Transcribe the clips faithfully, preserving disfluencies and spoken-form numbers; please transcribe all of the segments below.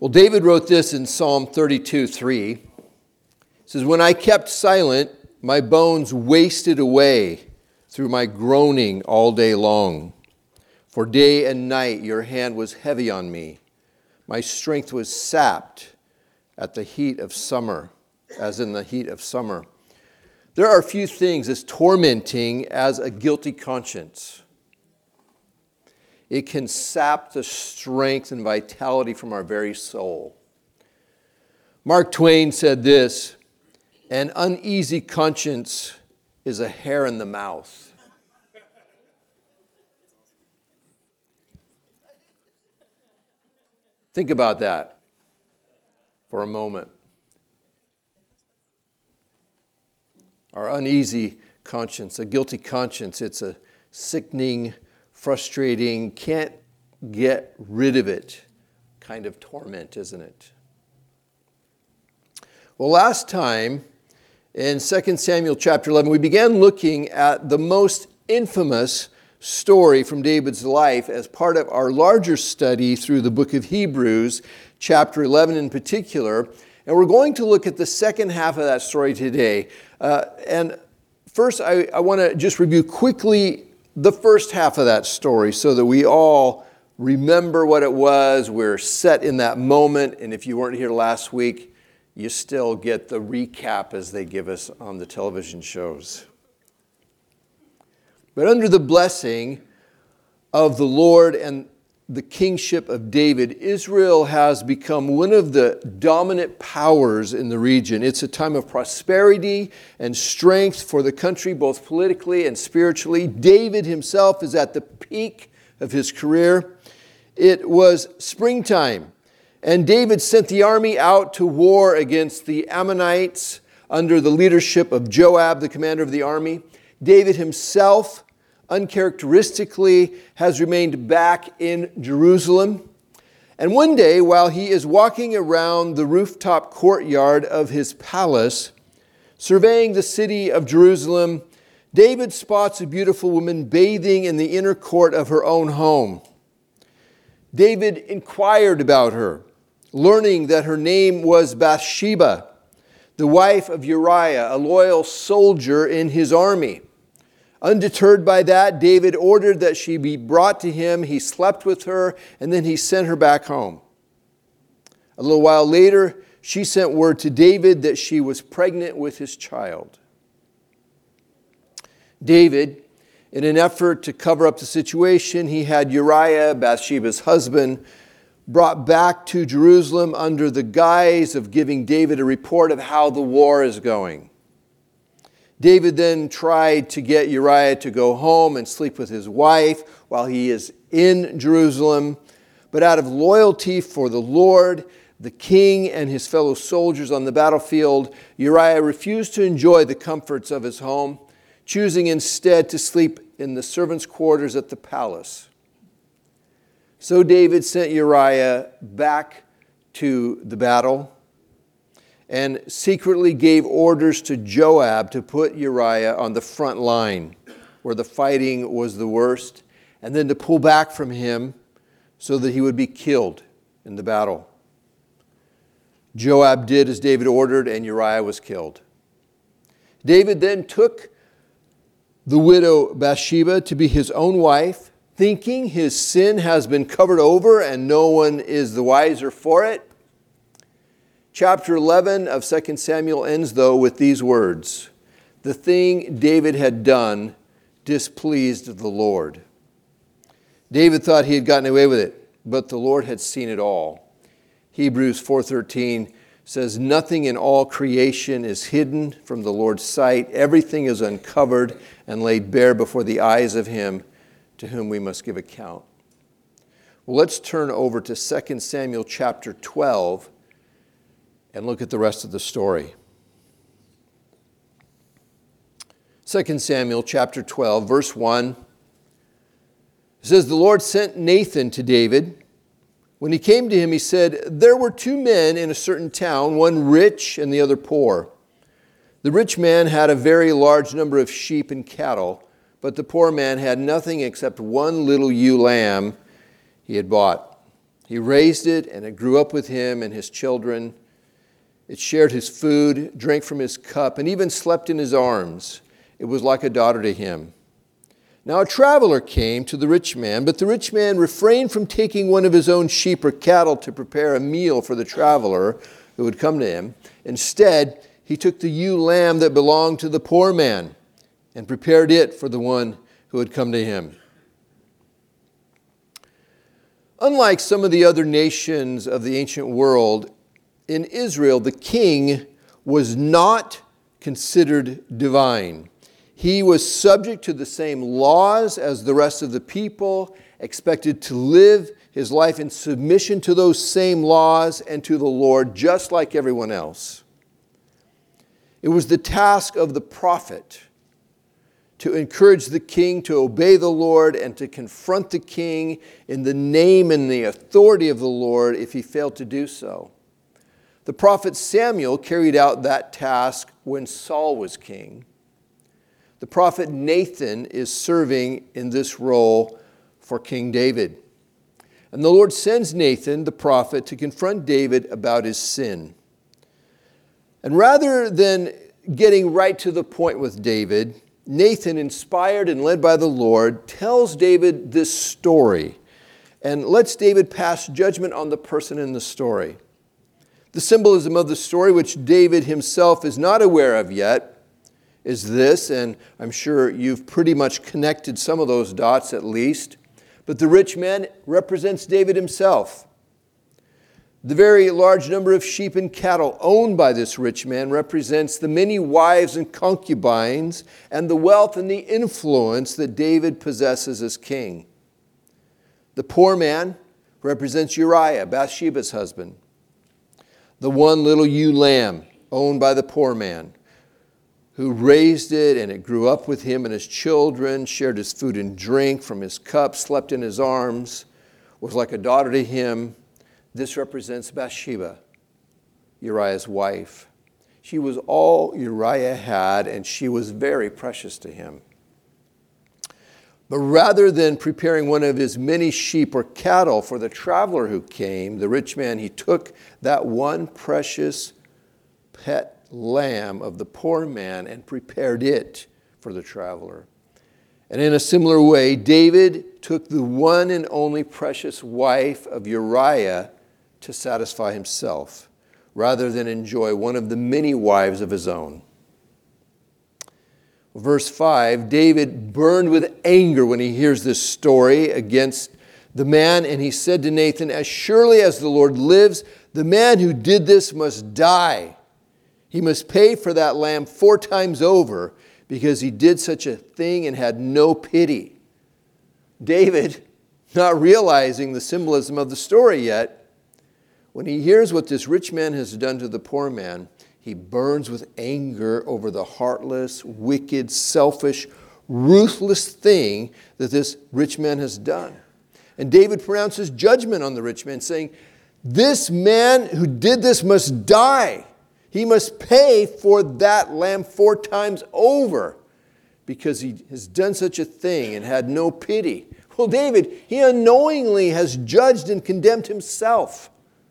Well, David wrote this in Psalm thirty-two three. It says, "When I kept silent, my bones wasted away through my groaning all day long. For day and night your hand was heavy on me. My strength was sapped at the heat of summer, as in the heat of summer." There are few things as tormenting as a guilty conscience. It can sap the strength and vitality from our very soul. Mark Twain said this, "An uneasy conscience is a hair in the mouth." Think about that for a moment. Our uneasy conscience, a guilty conscience, it's a sickening, frustrating, can't get rid of it kind of torment, isn't it? Well, last time in Second Samuel chapter eleven, we began looking at the most infamous story from David's life as part of our larger study through the book of Hebrews, chapter eleven in particular. And we're going to look at the second half of that story today. Uh, and first, I, I want to just review quickly the first half of that story so that we all remember what it was. We're set in that moment. And if you weren't here last week, you still get the recap as they give us on the television shows. But under the blessing of the Lord and the kingship of David, Israel has become one of the dominant powers in the region. It's a time of prosperity and strength for the country, both politically and spiritually. David himself is at the peak of his career. It was springtime, and David sent the army out to war against the Ammonites under the leadership of Joab, the commander of the army. David himself, uncharacteristically, has remained back in Jerusalem. And one day, while he is walking around the rooftop courtyard of his palace, surveying the city of Jerusalem, David spots a beautiful woman bathing in the inner court of her own home. David inquired about her, learning that her name was Bathsheba, the wife of Uriah, a loyal soldier in his army. Undeterred by that, David ordered that she be brought to him. He slept with her, and then he sent her back home. A little while later, she sent word to David that she was pregnant with his child. David, in an effort to cover up the situation, he had Uriah, Bathsheba's husband, brought back to Jerusalem under the guise of giving David a report of how the war is going. David then tried to get Uriah to go home and sleep with his wife while he is in Jerusalem. But out of loyalty for the Lord, the king, and his fellow soldiers on the battlefield, Uriah refused to enjoy the comforts of his home, choosing instead to sleep in the servants' quarters at the palace. So David sent Uriah back to the battle and secretly gave orders to Joab to put Uriah on the front line where the fighting was the worst, and then to pull back from him so that he would be killed in the battle. Joab did as David ordered, and Uriah was killed. David then took the widow Bathsheba to be his own wife, thinking his sin has been covered over and no one is the wiser for it. Chapter eleven of Second Samuel ends, though, with these words: "The thing David had done displeased the Lord." David thought he had gotten away with it, but the Lord had seen it all. Hebrews four thirteen says, "Nothing in all creation is hidden from the Lord's sight. Everything is uncovered and laid bare before the eyes of him to whom we must give account." Well, let's turn over to Second Samuel chapter twelve and look at the rest of the story. Second Samuel chapter twelve, verse one. It says, "The Lord sent Nathan to David. When he came to him, he said, 'There were two men in a certain town, one rich and the other poor. The rich man had a very large number of sheep and cattle, but the poor man had nothing except one little ewe lamb he had bought. He raised it, and it grew up with him and his children. It shared his food, drank from his cup, and even slept in his arms. It was like a daughter to him. Now a traveler came to the rich man, but the rich man refrained from taking one of his own sheep or cattle to prepare a meal for the traveler who would come to him. Instead, he took the ewe lamb that belonged to the poor man and prepared it for the one who had come to him. Unlike some of the other nations of the ancient world, in Israel, the king was not considered divine. He was subject to the same laws as the rest of the people, expected to live his life in submission to those same laws and to the Lord, just like everyone else. It was the task of the prophet to encourage the king to obey the Lord and to confront the king in the name and the authority of the Lord if he failed to do so. The prophet Samuel carried out that task when Saul was king. The prophet Nathan is serving in this role for King David. And the Lord sends Nathan, the prophet, to confront David about his sin. And rather than getting right to the point with David, Nathan, inspired and led by the Lord, tells David this story and lets David pass judgment on the person in the story. The symbolism of the story, which David himself is not aware of yet, is this, and I'm sure you've pretty much connected some of those dots at least, but the rich man represents David himself. The very large number of sheep and cattle owned by this rich man represents the many wives and concubines and the wealth and the influence that David possesses as king. The poor man represents Uriah, Bathsheba's husband. The one little ewe lamb owned by the poor man, who raised it, and it grew up with him and his children, shared his food and drink from his cup, slept in his arms, was like a daughter to him. This represents Bathsheba, Uriah's wife. She was all Uriah had, and she was very precious to him. But rather than preparing one of his many sheep or cattle for the traveler who came, the rich man, he took that one precious pet lamb of the poor man and prepared it for the traveler. And in a similar way, David took the one and only precious wife of Uriah to satisfy himself, rather than enjoy one of the many wives of his own. Verse five, David burned with anger when he hears this story against the man, and he said to Nathan, "As surely as the Lord lives, the man who did this must die. He must pay for that lamb four times over because he did such a thing and had no pity." David, not realizing the symbolism of the story yet, when he hears what this rich man has done to the poor man, he burns with anger over the heartless, wicked, selfish, ruthless thing that this rich man has done. And David pronounces judgment on the rich man, saying, "This man who did this must die. He must pay for that lamb four times over because he has done such a thing and had no pity." Well, David, he unknowingly has judged and condemned himself.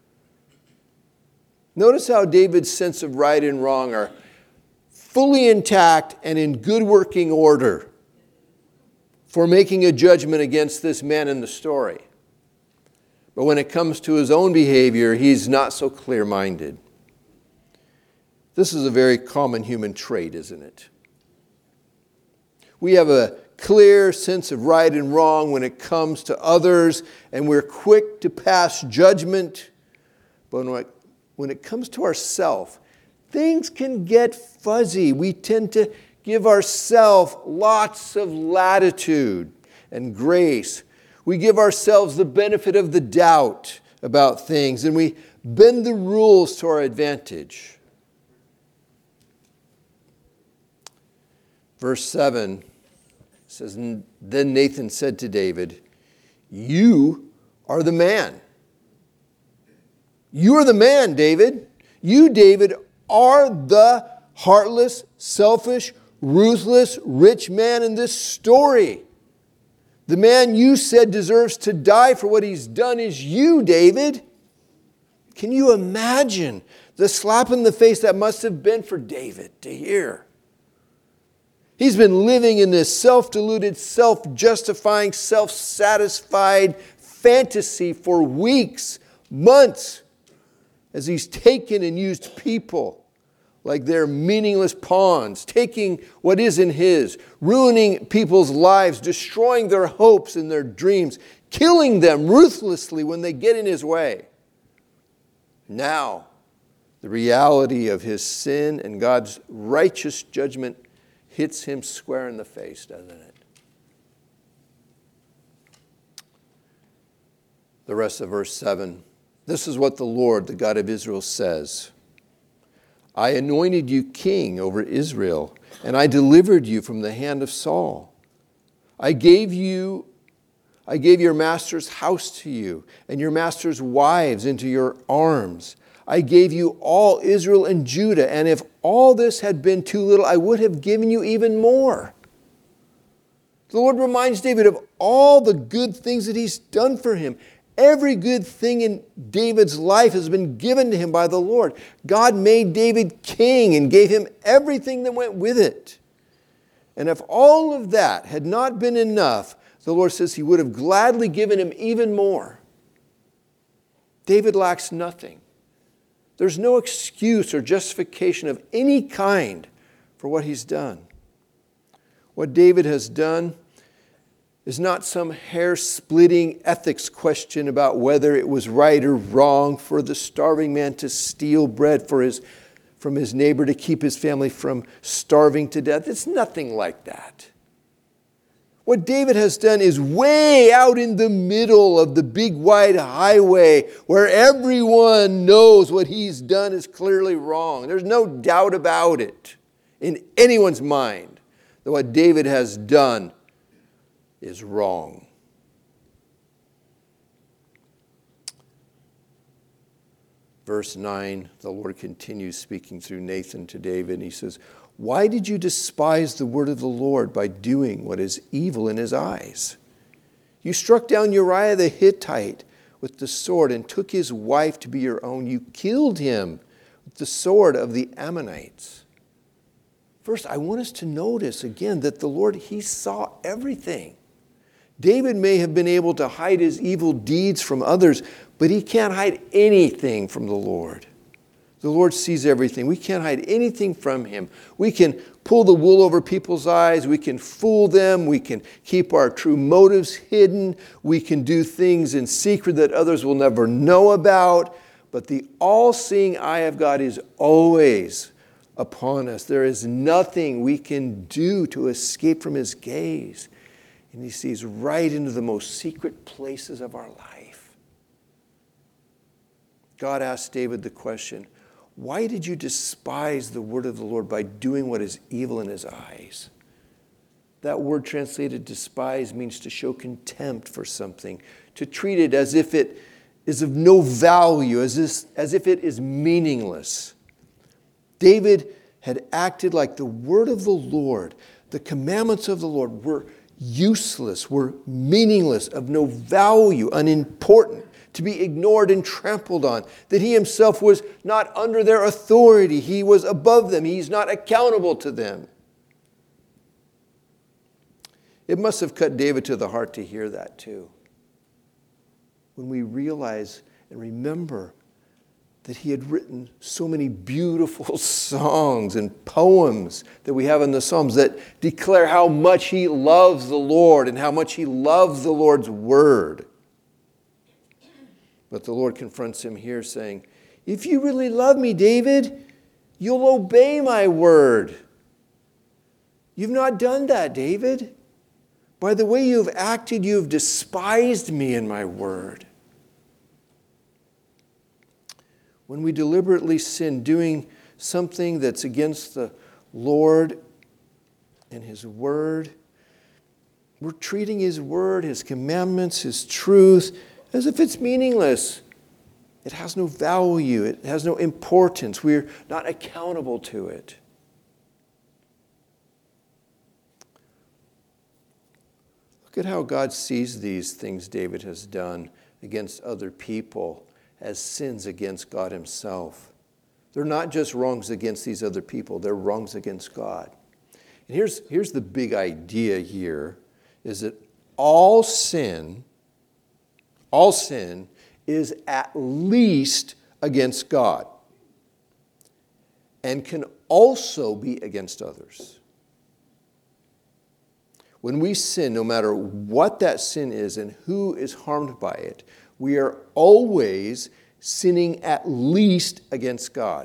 Notice how David's sense of right and wrong are fully intact and in good working order for making a judgment against this man in the story. But when it comes to his own behavior, he's not so clear-minded. This is a very common human trait, isn't it? We have a clear sense of right and wrong when it comes to others, and we're quick to pass judgment. But when it comes to ourselves, things can get fuzzy. We tend to give ourselves lots of latitude and grace. We give ourselves the benefit of the doubt about things, and we bend the rules to our advantage. Verse seven says, "Then Nathan said to David, 'You are the man.'" You are the man, David. You, David, are the heartless, selfish, ruthless, rich man in this story. The man you said deserves to die for what he's done is you, David. Can you imagine the slap in the face that must have been for David to hear? He's been living in this self-deluded, self-justifying, self-satisfied fantasy for weeks, months, as he's taken and used people like they're meaningless pawns, taking what isn't his, ruining people's lives, destroying their hopes and their dreams, killing them ruthlessly when they get in his way. Now, the reality of his sin and God's righteous judgment hits him square in the face, doesn't it? The rest of verse seven. This is what the Lord, the God of Israel, says. I anointed you king over Israel, and I delivered you from the hand of Saul. I gave you, I gave your master's house to you, and your master's wives into your arms. I gave you all Israel and Judah, and if all this had been too little, I would have given you even more. The Lord reminds David of all the good things that he's done for him. Every good thing in David's life has been given to him by the Lord. God made David king and gave him everything that went with it. And if all of that had not been enough, the Lord says he would have gladly given him even more. David lacks nothing. There's no excuse or justification of any kind for what he's done. What David has done is not some hair-splitting ethics question about whether it was right or wrong for the starving man to steal bread for his, from his neighbor to keep his family from starving to death. It's nothing like that. What David has done is way out in the middle of the big wide highway where everyone knows what he's done is clearly wrong. There's no doubt about it in anyone's mind that what David has done is wrong. Verse nine, the Lord continues speaking through Nathan to David, and he says, why did you despise the word of the Lord by doing what is evil in his eyes? You struck down Uriah the Hittite with the sword and took his wife to be your own. You killed him with the sword of the Ammonites. First, I want us to notice again that the Lord, he saw everything. David may have been able to hide his evil deeds from others, but he can't hide anything from the Lord. The Lord sees everything. We can't hide anything from him. We can pull the wool over people's eyes. We can fool them. We can keep our true motives hidden. We can do things in secret that others will never know about. But the all-seeing eye of God is always upon us. There is nothing we can do to escape from his gaze. And he sees right into the most secret places of our life. God asked David the question, why did you despise the word of the Lord by doing what is evil in his eyes? That word translated despise means to show contempt for something, to treat it as if it is of no value, as if, as if it is meaningless. David had acted like the word of the Lord, the commandments of the Lord were useless, were meaningless, of no value, unimportant, to be ignored and trampled on, that he himself was not under their authority. He was above them. He's not accountable to them. It must have cut David to the heart to hear that too. When we realize and remember that he had written so many beautiful songs and poems that we have in the Psalms that declare how much he loves the Lord and how much he loves the Lord's word. But the Lord confronts him here saying, if you really love me, David, you'll obey my word. You've not done that, David. By the way you have acted, you have despised me and my word. When we deliberately sin, doing something that's against the Lord and his word, we're treating his word, his commandments, his truth, as if it's meaningless. It has no value. It has no importance. We're not accountable to it. Look at how God sees these things David has done against other people as sins against God himself. They're not just wrongs against these other people, they're wrongs against God. And here's, here's the big idea here, is that all sin, all sin is at least against God and can also be against others. When we sin, no matter what that sin is and who is harmed by it, we are always sinning at least against God.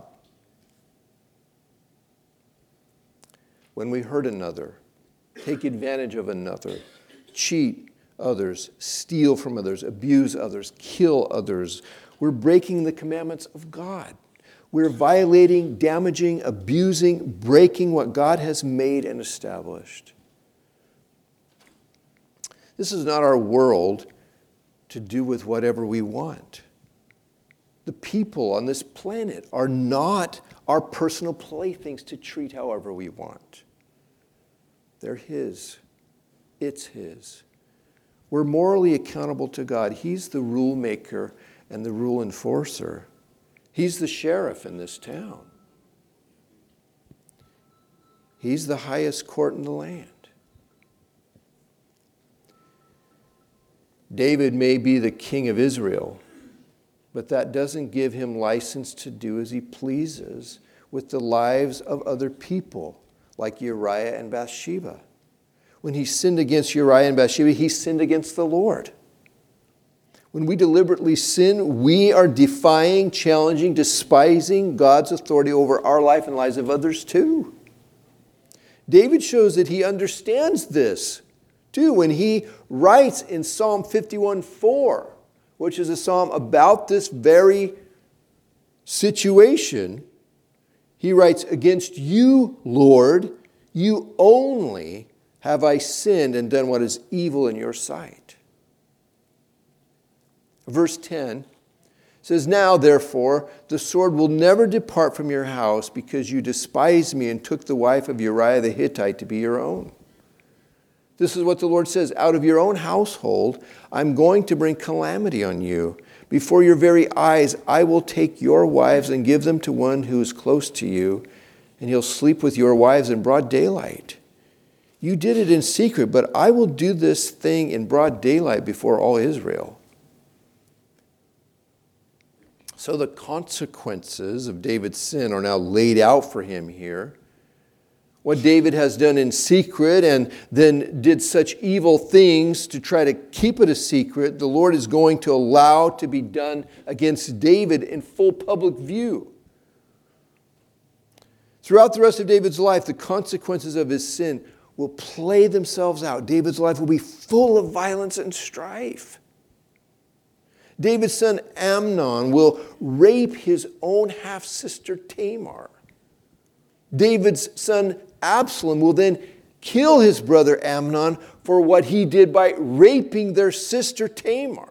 When we hurt another, take advantage of another, cheat others, steal from others, abuse others, kill others, we're breaking the commandments of God. We're violating, damaging, abusing, breaking what God has made and established. This is not our world to do with whatever we want. The people on this planet are not our personal playthings to treat however we want. They're His. It's His. We're morally accountable to God. He's the rule maker and the rule enforcer. He's the sheriff in this town. He's the highest court in the land. David may be the king of Israel, but that doesn't give him license to do as he pleases with the lives of other people, like Uriah and Bathsheba. When he sinned against Uriah and Bathsheba, he sinned against the Lord. When we deliberately sin, we are defying, challenging, despising God's authority over our life and lives of others too. David shows that he understands this too when he writes in Psalm fifty-one four, which is a psalm about this very situation. He writes, "Against you, Lord, you only have I sinned and done what is evil in your sight." Verse ten says, "Now, therefore, the sword will never depart from your house because you despised me and took the wife of Uriah the Hittite to be your own." This is what the Lord says, "Out of your own household, I'm going to bring calamity on you. Before your very eyes, I will take your wives and give them to one who is close to you, and he'll sleep with your wives in broad daylight. You did it in secret, but I will do this thing in broad daylight before all Israel." So the consequences of David's sin are now laid out for him here. What David has done in secret and then did such evil things to try to keep it a secret, the Lord is going to allow to be done against David in full public view. Throughout the rest of David's life, the consequences of his sin will play themselves out. David's life will be full of violence and strife. David's son Amnon will rape his own half-sister Tamar. David's son Absalom will then kill his brother Amnon for what he did by raping their sister Tamar.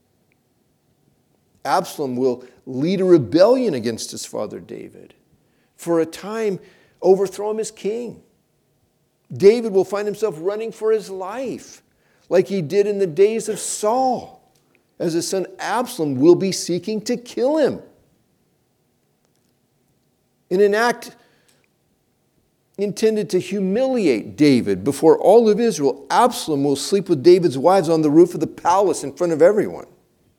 Absalom will lead a rebellion against his father David. For a time, overthrow him as king. David will find himself running for his life, like he did in the days of Saul, as his son Absalom will be seeking to kill him. In an act intended to humiliate David before all of Israel, Absalom will sleep with David's wives on the roof of the palace in front of everyone.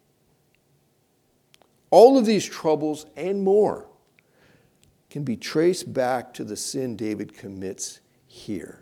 All of these troubles and more can be traced back to the sin David commits here.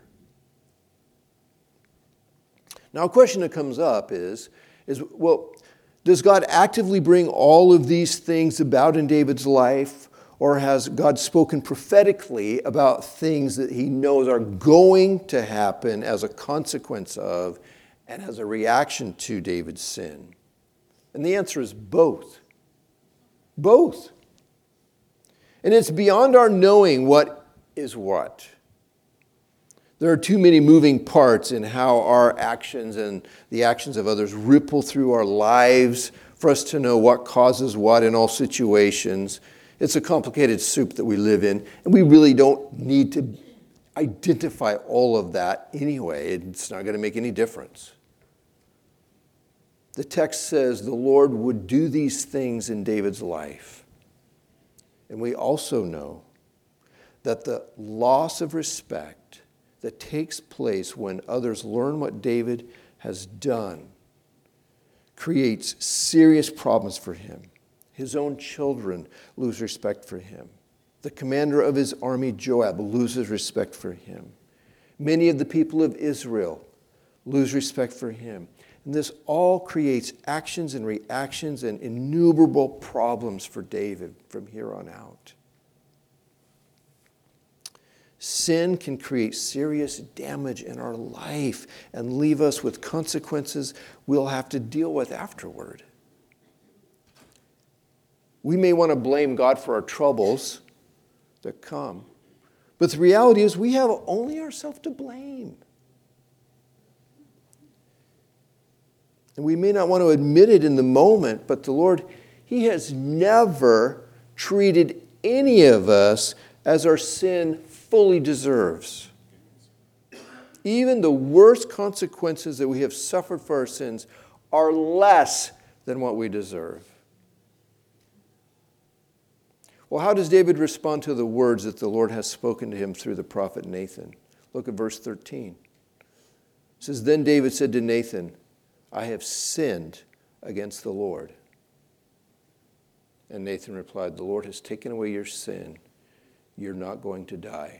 Now, a question that comes up is, is, well, does God actively bring all of these things about in David's life? Or has God spoken prophetically about things that he knows are going to happen as a consequence of and as a reaction to David's sin? And the answer is both. Both. And it's beyond our knowing what is what. There are too many moving parts in how our actions and the actions of others ripple through our lives for us to know what causes what in all situations. It's a complicated soup that we live in, and we really don't need to identify all of that anyway. It's not going to make any difference. The text says the Lord would do these things in David's life. And we also know that the loss of respect that takes place when others learn what David has done creates serious problems for him. His own children lose respect for him. The commander of his army, Joab, loses respect for him. Many of the people of Israel lose respect for him. And this all creates actions and reactions and innumerable problems for David from here on out. Sin can create serious damage in our life and leave us with consequences we'll have to deal with afterward. We may want to blame God for our troubles that come, but the reality is we have only ourselves to blame. And we may not want to admit it in the moment, but the Lord, He has never treated any of us as our sin fully deserves. Even the worst consequences that we have suffered for our sins are less than what we deserve. Well, how does David respond to the words that the Lord has spoken to him through the prophet Nathan? Look at verse thirteen. It says, "Then David said to Nathan, I have sinned against the Lord." And Nathan replied, "The Lord has taken away your sin. You're not going to die."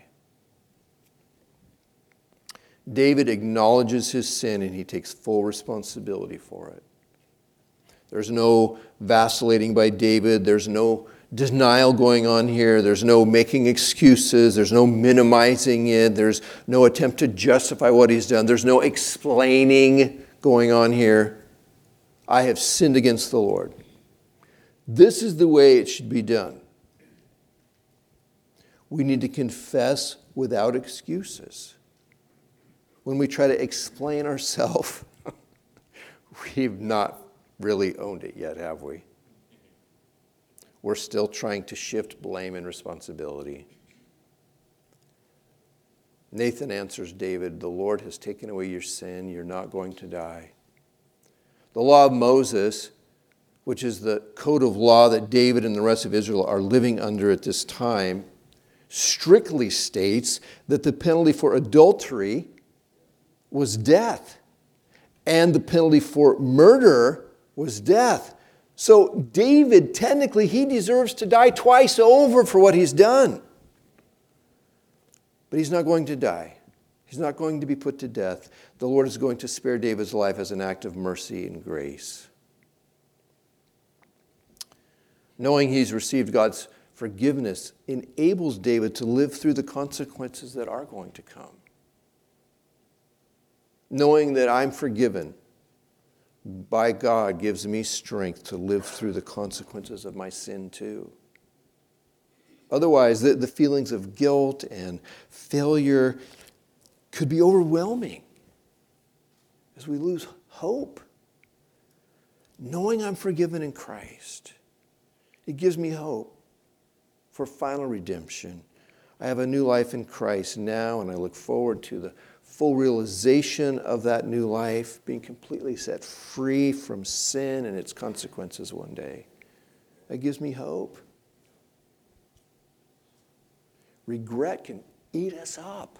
David acknowledges his sin and he takes full responsibility for it. There's no vacillating by David. There's no denial going on here. There's no making excuses. There's no minimizing it. There's no attempt to justify what he's done. There's no explaining going on here. I have sinned against the Lord. This is the way it should be done. We need to confess without excuses. When we try to explain ourselves, we've not really owned it yet, have we? We're still trying to shift blame and responsibility. Nathan answers David, "The Lord has taken away your sin. You're not going to die." The law of Moses, which is the code of law that David and the rest of Israel are living under at this time, strictly states that the penalty for adultery was death, and the penalty for murder was death. So David, technically, he deserves to die twice over for what he's done. But he's not going to die. He's not going to be put to death. The Lord is going to spare David's life as an act of mercy and grace. Knowing he's received God's forgiveness enables David to live through the consequences that are going to come. Knowing that I'm forgiven by God gives me strength to live through the consequences of my sin too. Otherwise, the, the feelings of guilt and failure could be overwhelming as we lose hope. Knowing I'm forgiven in Christ, it gives me hope for final redemption. I have a new life in Christ now, and I look forward to the full realization of that new life, being completely set free from sin and its consequences one day. That gives me hope. Regret can eat us up.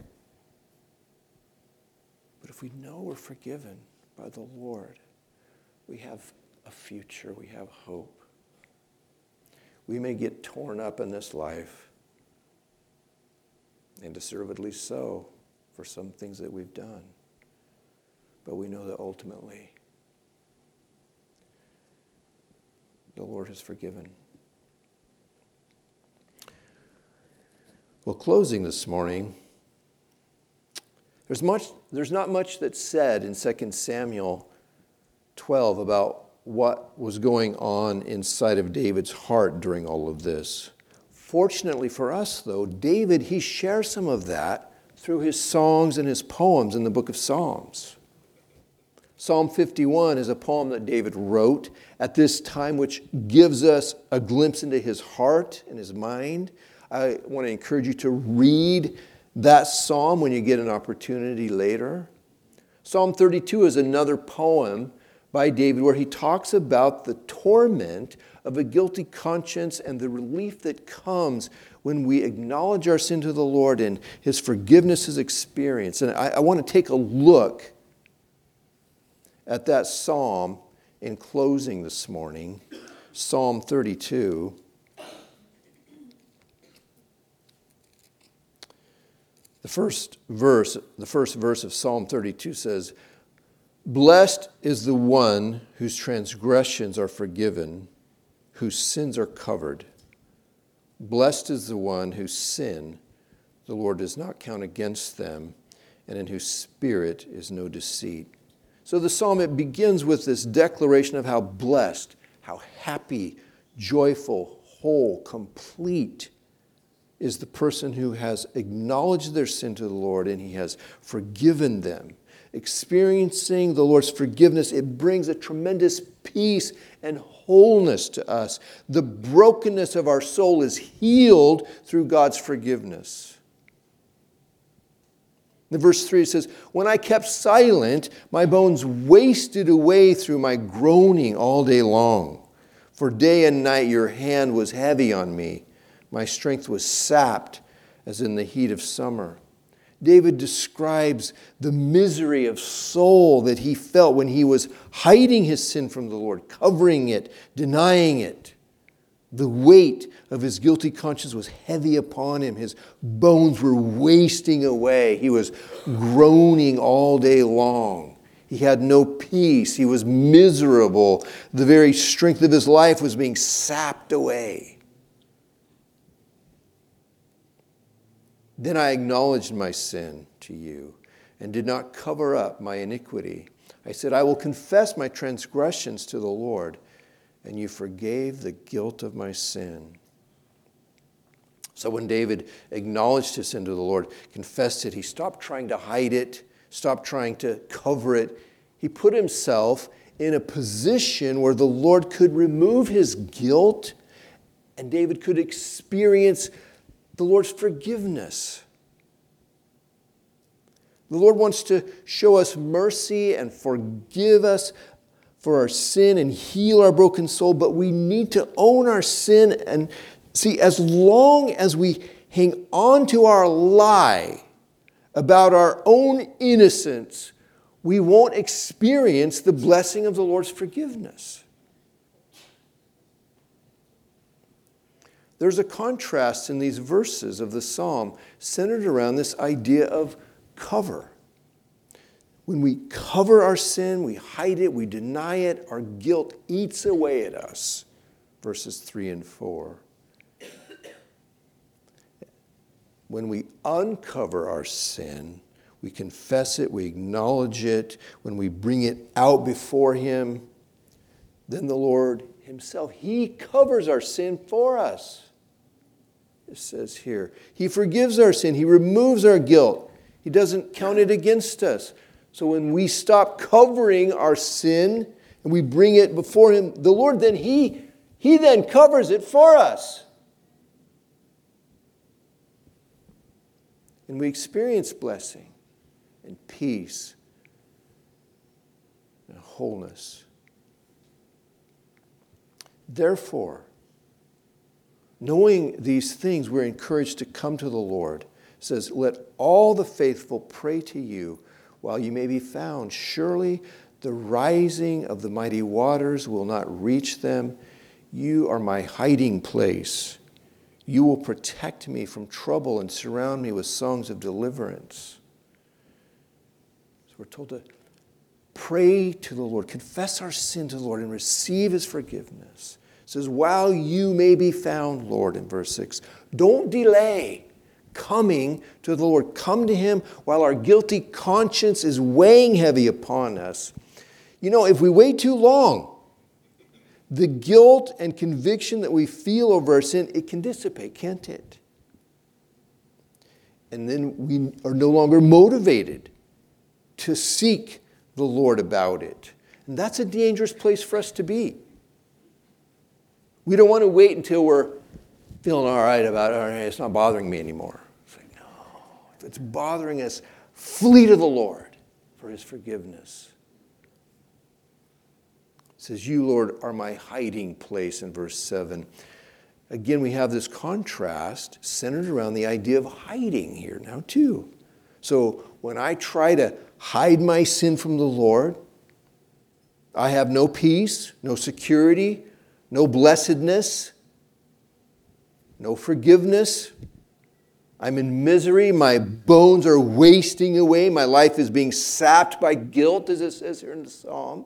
But if we know we're forgiven by the Lord, we have a future, we have hope. We may get torn up in this life, and deservedly so, for some things that we've done. But we know that ultimately, the Lord has forgiven. Well, closing this morning, there's much. There's not much that's said in Second Samuel twelve about what was going on inside of David's heart during all of this. Fortunately for us, though, David, he shares some of that through his songs and his poems in the book of Psalms. Psalm fifty-one is a poem that David wrote at this time, which gives us a glimpse into his heart and his mind. I want to encourage you to read that psalm when you get an opportunity later. Psalm thirty-two is another poem by David where he talks about the torment of a guilty conscience and the relief that comes when we acknowledge our sin to the Lord and his forgiveness is experienced. And I, I want to take a look at that psalm in closing this morning, Psalm thirty-two. The first verse, the first verse of Psalm thirty-two says, "Blessed is the one whose transgressions are forgiven, whose sins are covered. Blessed is the one whose sin the Lord does not count against them, and in whose spirit is no deceit." So the psalm, it begins with this declaration of how blessed, how happy, joyful, whole, complete is the person who has acknowledged their sin to the Lord and he has forgiven them. Experiencing the Lord's forgiveness, it brings a tremendous peace and wholeness to us. The brokenness of our soul is healed through God's forgiveness. In verse three it says, "When I kept silent, my bones wasted away through my groaning all day long. For day and night your hand was heavy on me. My strength was sapped as in the heat of summer." David describes the misery of soul that he felt when he was hiding his sin from the Lord, covering it, denying it. The weight of his guilty conscience was heavy upon him. His bones were wasting away. He was groaning all day long. He had no peace. He was miserable. The very strength of his life was being sapped away. "Then I acknowledged my sin to you and did not cover up my iniquity. I said, I will confess my transgressions to the Lord, and you forgave the guilt of my sin." So when David acknowledged his sin to the Lord, confessed it, he stopped trying to hide it, stopped trying to cover it. He put himself in a position where the Lord could remove his guilt and David could experience the Lord's forgiveness. The Lord wants to show us mercy and forgive us for our sin and heal our broken soul, but we need to own our sin. And see, as long as we hang on to our lie about our own innocence, we won't experience the blessing of the Lord's forgiveness. There's a contrast in these verses of the psalm centered around this idea of cover. When we cover our sin, we hide it, we deny it, our guilt eats away at us. Verses three and four. When we uncover our sin, we confess it, we acknowledge it, when we bring it out before him, then the Lord himself, he covers our sin for us. It says here, he forgives our sin, he removes our guilt. He doesn't count it against us. So when we stop covering our sin and we bring it before him, the Lord then, he, he then covers it for us. And we experience blessing and peace and wholeness. Therefore, knowing these things, we're encouraged to come to the Lord. It says, "Let all the faithful pray to you while you may be found. Surely the rising of the mighty waters will not reach them. You are my hiding place. You will protect me from trouble and surround me with songs of deliverance." So we're told to pray to the Lord, confess our sin to the Lord, and receive his forgiveness. It says, while you may be found, Lord, in verse six. Don't delay coming to the Lord. Come to him while our guilty conscience is weighing heavy upon us. You know, if we wait too long, the guilt and conviction that we feel over our sin, it can dissipate, can't it? And then we are no longer motivated to seek the Lord about it. And that's a dangerous place for us to be. We don't want to wait until we're feeling all right about it. All right, it's not bothering me anymore. It's like, no. If it's bothering us, flee to the Lord for his forgiveness. says, you, Lord, are my hiding place in verse seven. Again, we have this contrast centered around the idea of hiding here now too. So when I try to hide my sin from the Lord, I have no peace, no security, no blessedness, no forgiveness. I'm in misery. My bones are wasting away. My life is being sapped by guilt, as it says here in the psalm.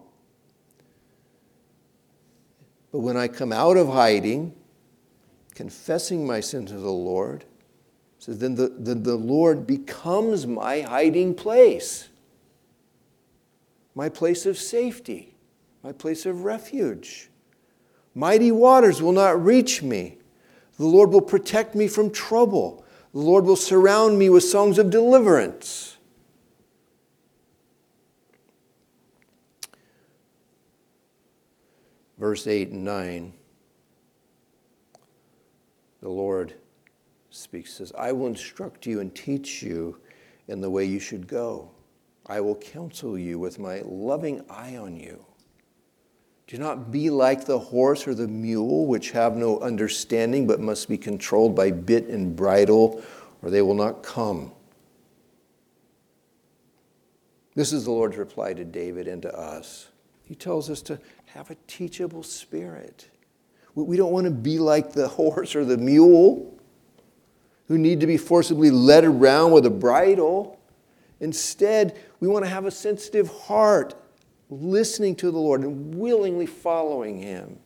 But when I come out of hiding, confessing my sin to the Lord, it says, then the, then the Lord becomes my hiding place, my place of safety, my place of refuge. Mighty waters will not reach me. The Lord will protect me from trouble. The Lord will surround me with songs of deliverance. Verse eight and nine, the Lord speaks, says, I will instruct you and teach you in the way you should go. I will counsel you with my loving eye on you. Do not be like the horse or the mule, which have no understanding, but must be controlled by bit and bridle, or they will not come. This is the Lord's reply to David and to us. He tells us to have a teachable spirit. We don't want to be like the horse or the mule who need to be forcibly led around with a bridle. Instead, we want to have a sensitive heart, listening to the Lord and willingly following Him.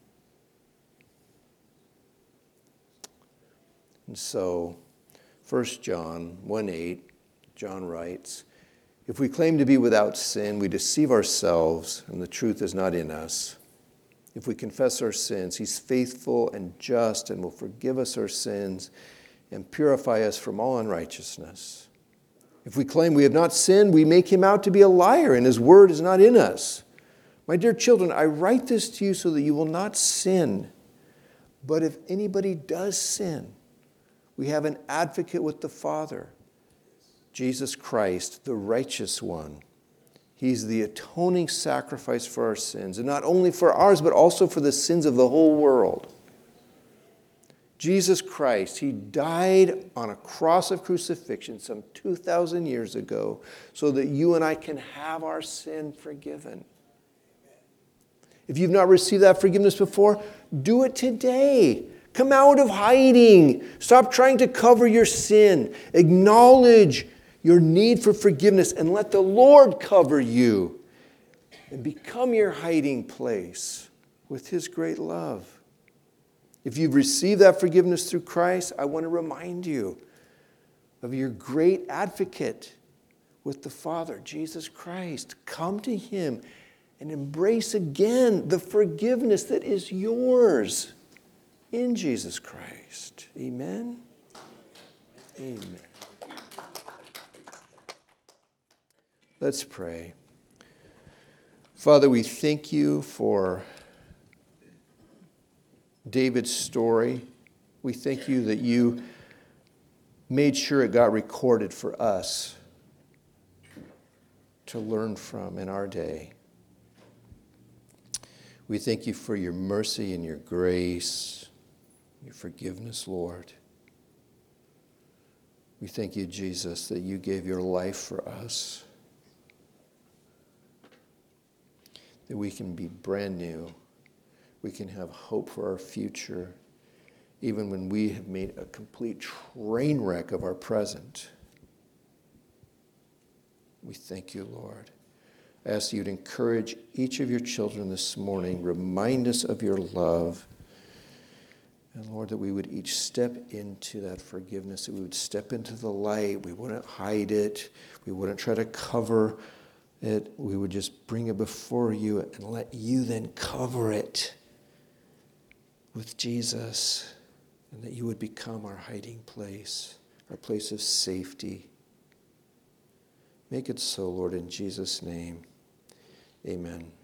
And so, First John one eight, John writes, if we claim to be without sin, we deceive ourselves, and the truth is not in us. If we confess our sins, He's faithful and just and will forgive us our sins and purify us from all unrighteousness. If we claim we have not sinned, we make Him out to be a liar, and His word is not in us. My dear children, I write this to you so that you will not sin. But if anybody does sin, we have an advocate with the Father, Jesus Christ, the righteous one. He's the atoning sacrifice for our sins, and not only for ours, but also for the sins of the whole world. Jesus Christ, He died on a cross of crucifixion some two thousand years ago so that you and I can have our sin forgiven. If you've not received that forgiveness before, do it today. Come out of hiding. Stop trying to cover your sin. Acknowledge your need for forgiveness and let the Lord cover you and become your hiding place with His great love. If you've received that forgiveness through Christ, I want to remind you of your great advocate with the Father, Jesus Christ. Come to Him and embrace again the forgiveness that is yours in Jesus Christ. Amen? Amen. Let's pray. Father, we thank you for David's story. We thank you that you made sure it got recorded for us to learn from in our day. We thank you for your mercy and your grace, your forgiveness, Lord. We thank you, Jesus, that you gave your life for us, that we can be brand new. We can have hope for our future, even when we have made a complete train wreck of our present. We thank you, Lord. I ask you to encourage each of your children this morning. Remind us of your love. And Lord, that we would each step into that forgiveness, that we would step into the light. We wouldn't hide it. We wouldn't try to cover it. We would just bring it before you and let you then cover it with Jesus, and that you would become our hiding place, our place of safety. Make it so, Lord, in Jesus' name. Amen.